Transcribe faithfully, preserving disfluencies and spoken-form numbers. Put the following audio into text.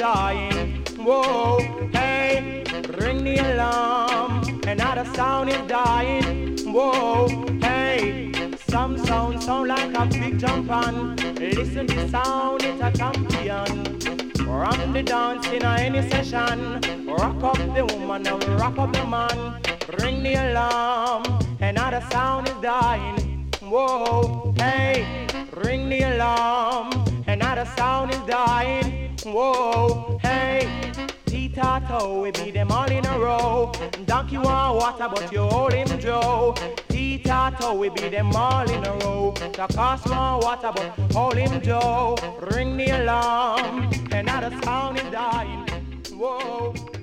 dying. Whoa, hey, ring the alarm. Another sound is dying. Whoa, hey, some sound sound like a big jump on. Listen the sound, it's a champion. Rock the dance in any session. Rock up the woman and rock up the man. Ring the alarm, another sound is dying. Whoa, hey, ring the alarm, another sound is dying. Whoa, hey, T-Tato, we beat them all in a row. Donkey want water, but you hold him Joe. T-Tato, we beat them all in a row. Takas want water, but hold him Joe. Ring the alarm, another sound is dying. Whoa.